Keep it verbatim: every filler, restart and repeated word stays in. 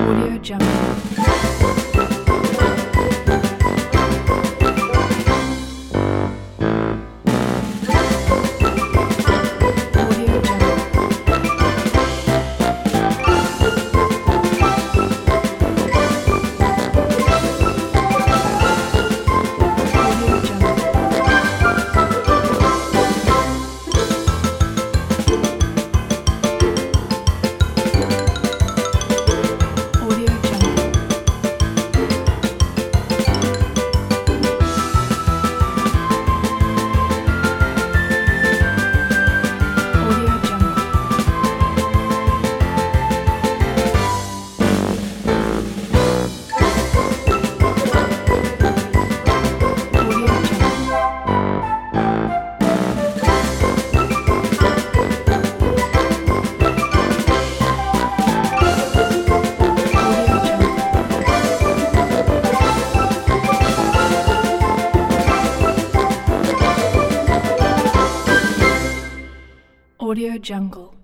Audio Jungle. Audio Jungle. Audio Jungle. Audio Jungle. Audio Jungle. Audio Jungle. Audio Jungle. Audio Jungle.